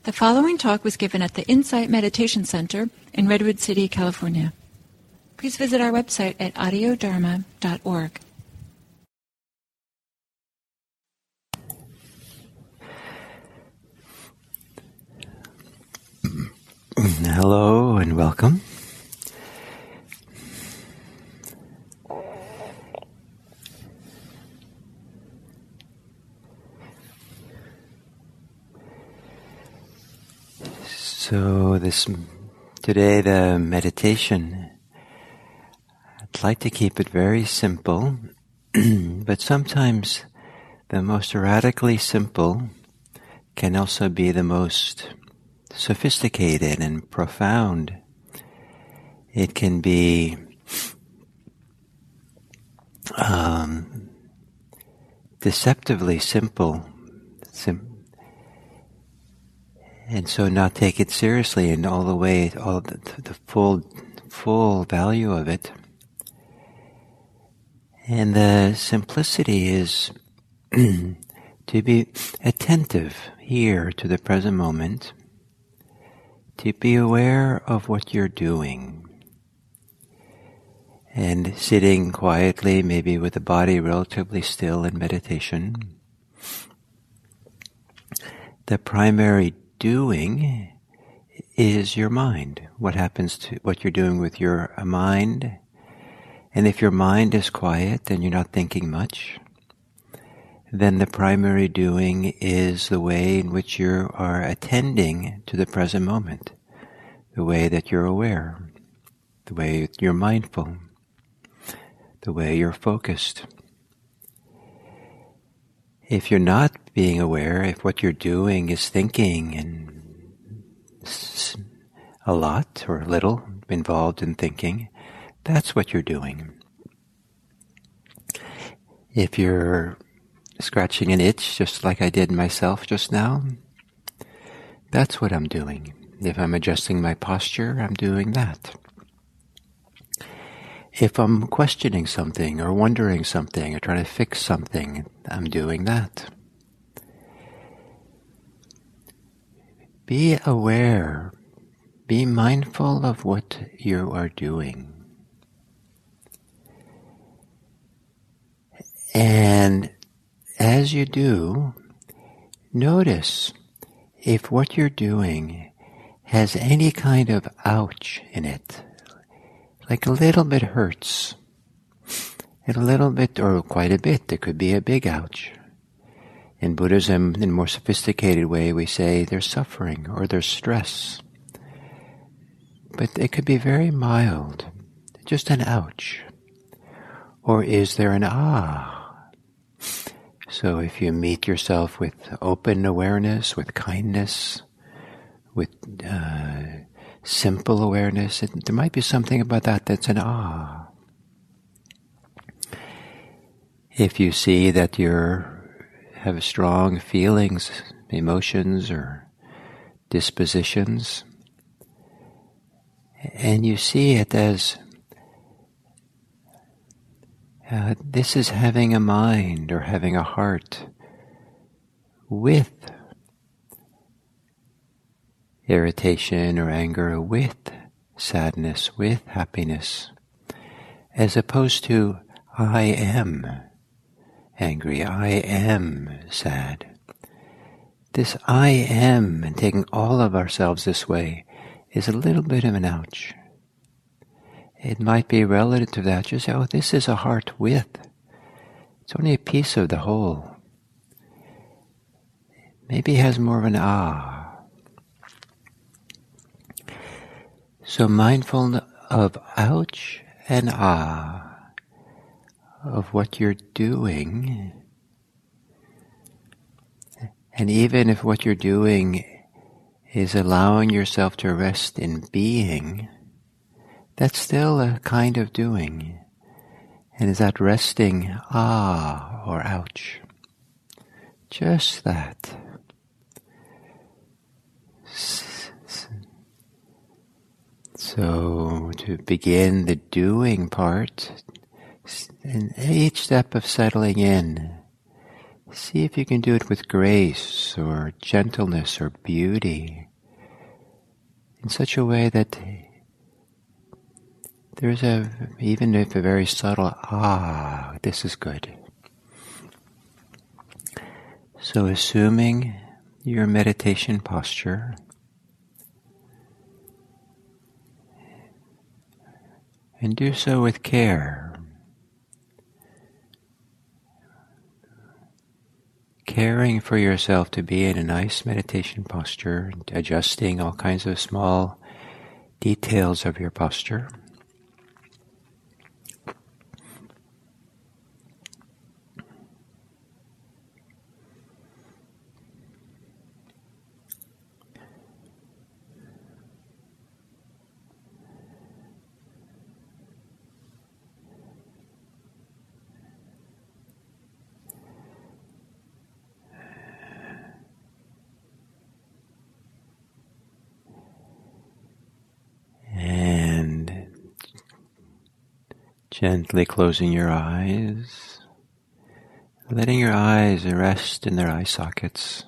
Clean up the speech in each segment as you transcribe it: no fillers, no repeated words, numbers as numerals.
The following talk was given at the Insight Meditation Center in Redwood City, California. Please visit our website at audiodharma.org. Hello and welcome. So today the meditation, I'd like to keep it very simple, but sometimes the most erratically simple can also be the most sophisticated and profound. It can be deceptively simple, and so not take it seriously and all the full value of it. And the simplicity is to be attentive here to the present moment, to be aware of what you're doing, and sitting quietly, maybe with the body relatively still in meditation. The primary doing is your mind. What happens to what you're doing with your mind? And if your mind is quiet and you're not thinking much, then the primary doing is the way in which you are attending to the present moment, the way that you're aware, the way you're mindful, the way you're focused. If you're not being aware, if what you're doing is thinking and a lot or a little involved in thinking, that's what you're doing. If you're scratching an itch, just like I did myself just now, that's what I'm doing. If I'm adjusting my posture, I'm doing that. If I'm questioning something or wondering something or trying to fix something, I'm doing that. Be aware, be mindful of what you are doing. And as you do, notice if what you're doing has any kind of ouch in it. Like a little bit hurts, and a little bit, or quite a bit, there could be a big ouch. In Buddhism, in a more sophisticated way, we say there's suffering or there's stress. But it could be very mild, just an ouch. Or is there an ah? So if you meet yourself with open awareness, with kindness, with simple awareness, there might be something about that that's an ah. If you see that you have strong feelings, emotions, or dispositions, and you see it as this is having a mind or having a heart with irritation or anger, with sadness, with happiness, as opposed to I am angry, I am sad. This I am, and taking all of ourselves this way, is a little bit of an ouch. It might be relative to that, just say, oh, this is a heart with. It's only a piece of the whole. Maybe it has more of an ah. So mindful of ouch and ah, of what you're doing. And even if what you're doing is allowing yourself to rest in being, that's still a kind of doing. And is that resting ah or ouch? Just that. So to begin the doing part, in each step of settling in, see if you can do it with grace or gentleness or beauty in such a way that there's even if a very subtle, this is good. So assuming your meditation posture, and do so with care. Caring for yourself to be in a nice meditation posture, adjusting all kinds of small details of your posture. And gently closing your eyes, letting your eyes rest in their eye sockets.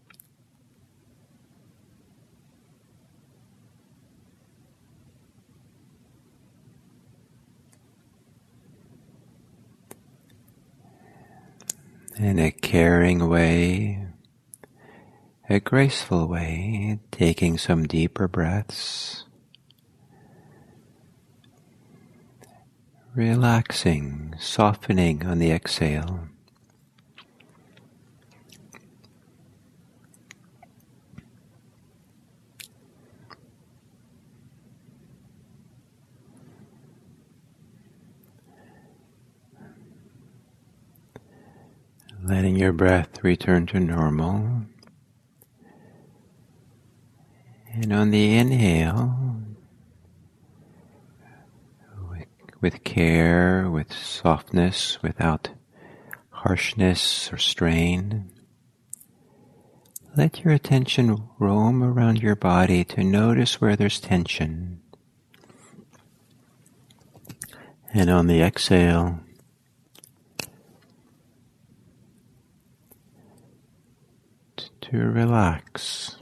In a caring way, a graceful way, taking some deeper breaths, relaxing, softening on the exhale. Letting your breath return to normal. And on the inhale, with care, with softness, without harshness or strain, let your attention roam around your body to notice where there's tension. And on the exhale, to relax.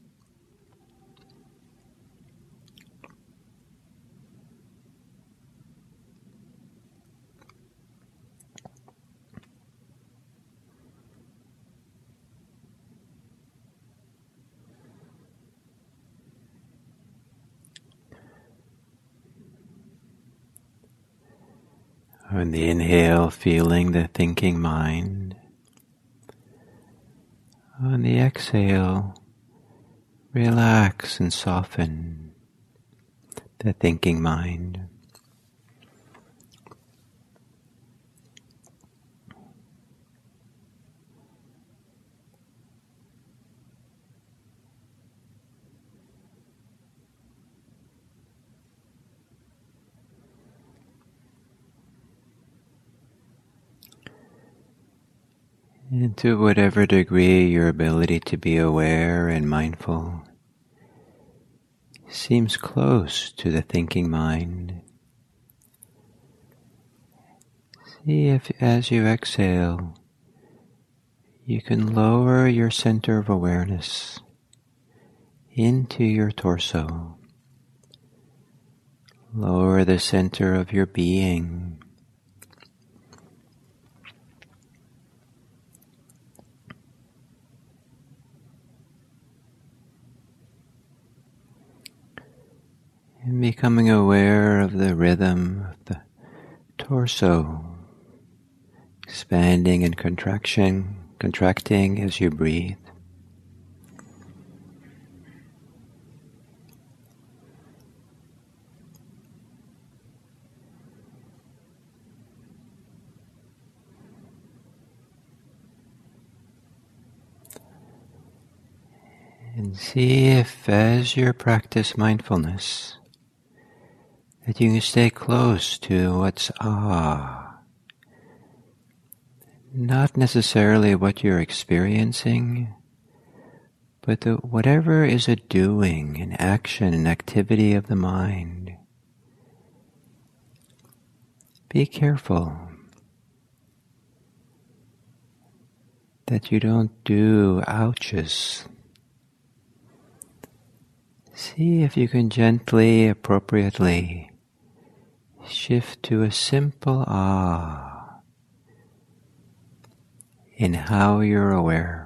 On the inhale, feeling the thinking mind. On the exhale, relax and soften the thinking mind. And to whatever degree your ability to be aware and mindful seems close to the thinking mind, see if as you exhale, you can lower your center of awareness into your torso. Lower the center of your being. And becoming aware of the rhythm of the torso, expanding and contracting as you breathe. And see if, as you practice mindfulness, that you can stay close to what's not necessarily what you're experiencing, but whatever is a doing, an action, an activity of the mind. Be careful that you don't do ouches. See if you can gently, appropriately shift to a simple ah in how you're aware.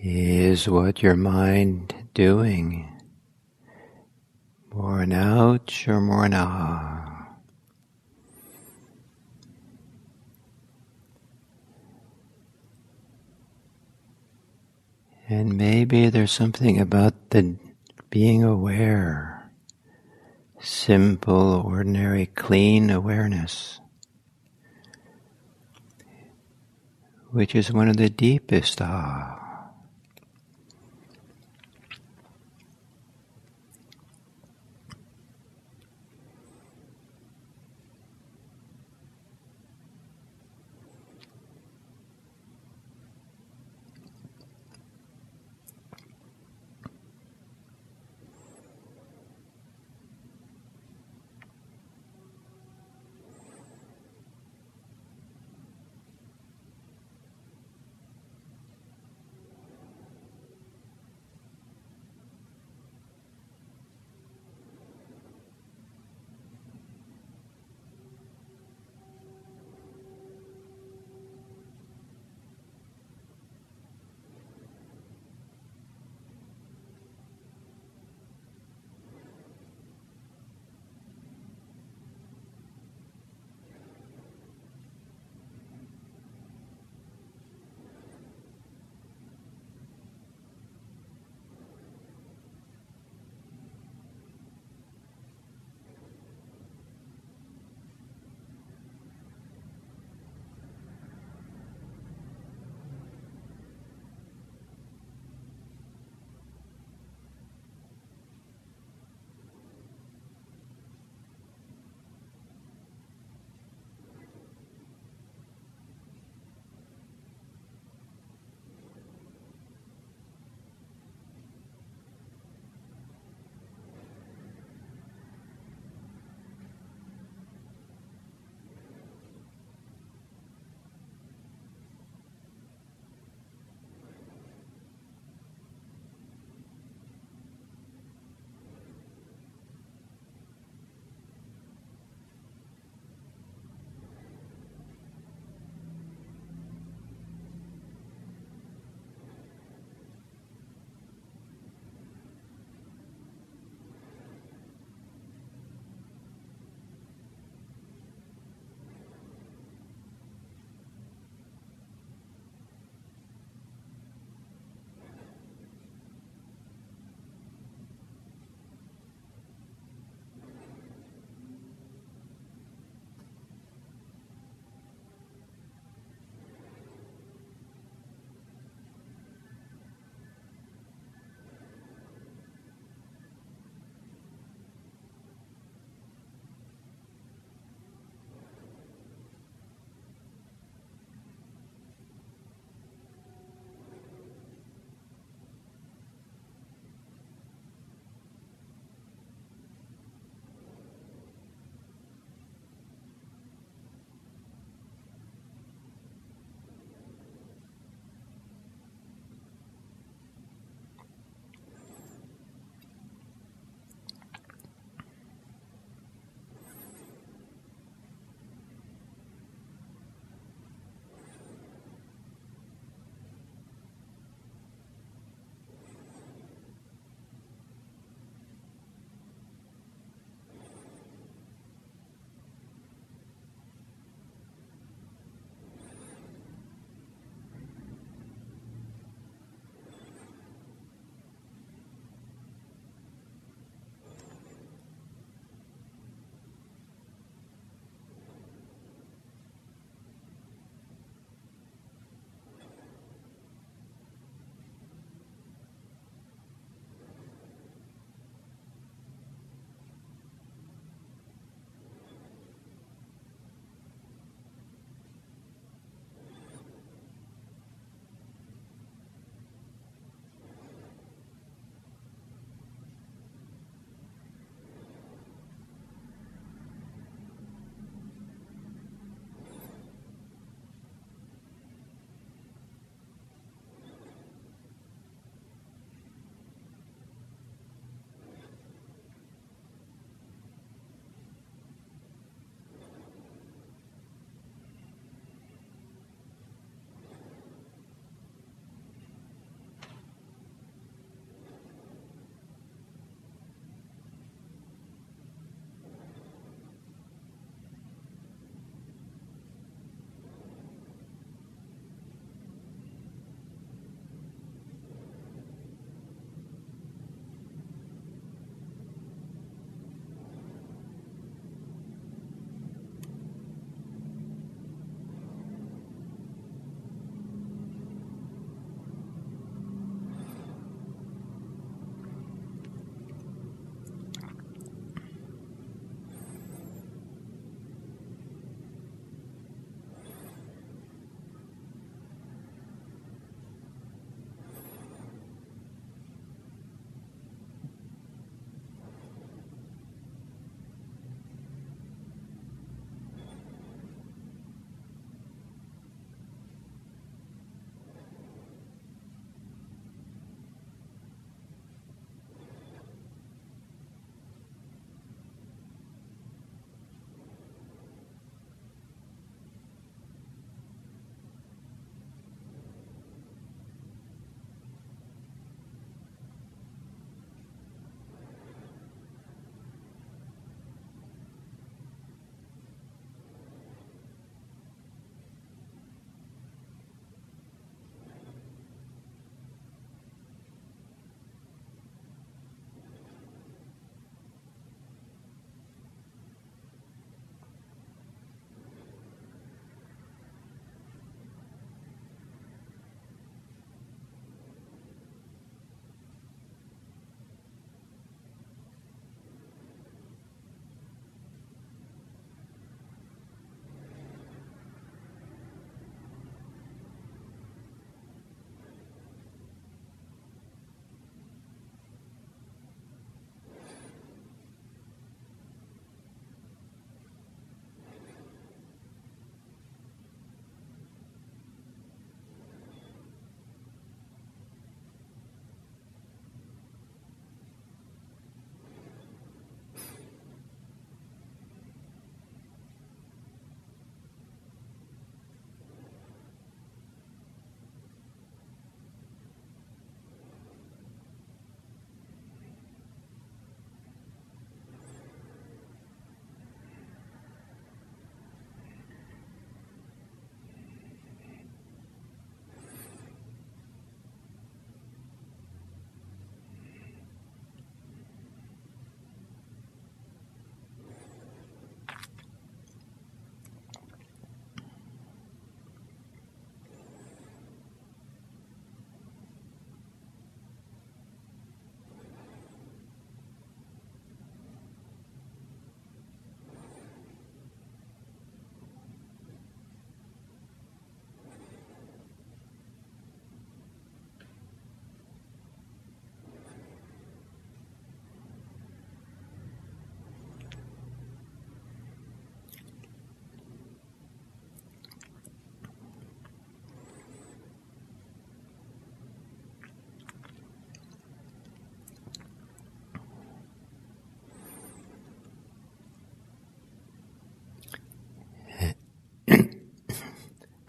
Is what your mind doing? More an ouch or more an ah? And maybe there's something about the being aware, simple, ordinary, clean awareness, which is one of the deepest ah.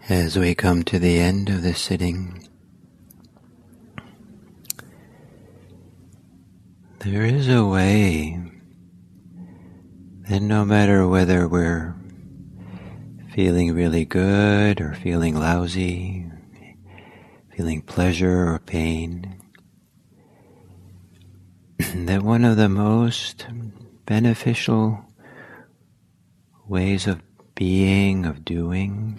As we come to the end of this sitting, there is a way that no matter whether we're feeling really good or feeling lousy, feeling pleasure or pain, that one of the most beneficial ways of being, of doing,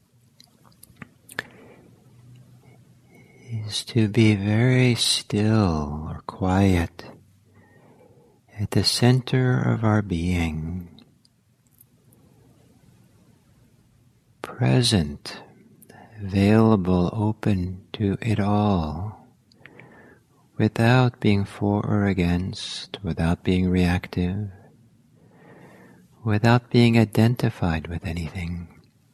is to be very still or quiet at the center of our being, present, available, open to it all, without being for or against, without being reactive, without being identified with anything.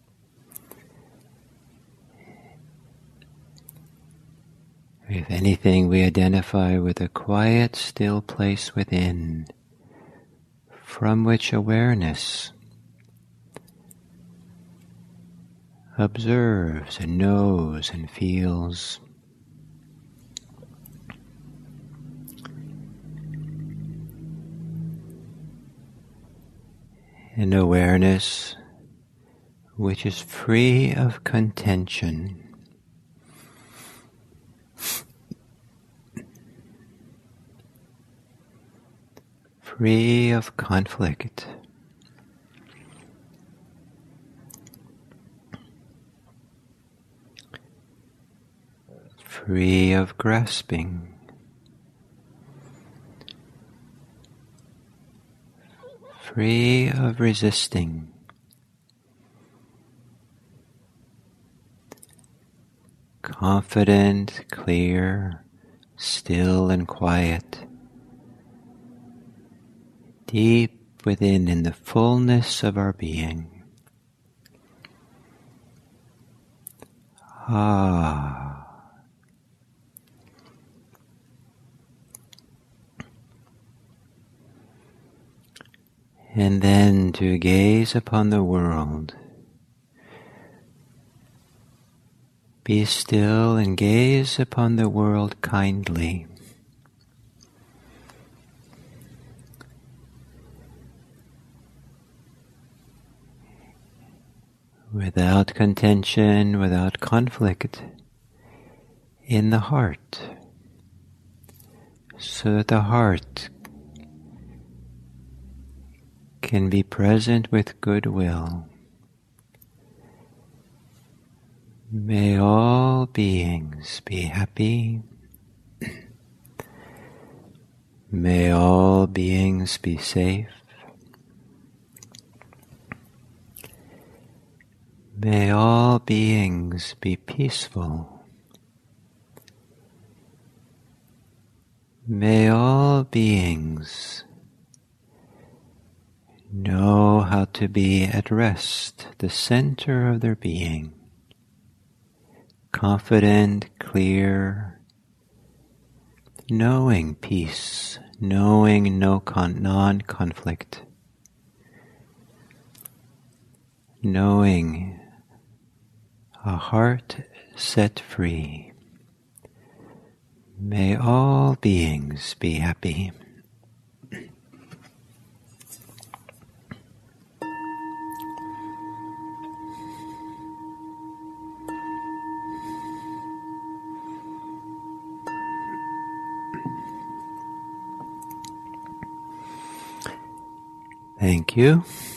If anything, we identify with a quiet, still place within, from which awareness observes and knows and feels. An awareness which is free of contention, free of conflict, free of grasping, free of resisting, confident, clear, still and quiet, deep within in the fullness of our being. And then to gaze upon the world. Be still and gaze upon the world kindly. Without contention, without conflict, in the heart, so that the heart can be present with goodwill. May all beings be happy. May all beings be safe. May all beings be peaceful. May all beings know how to be at rest, the center of their being, confident, clear, knowing peace, knowing non-conflict, knowing a heart set free. May all beings be happy. Thank you.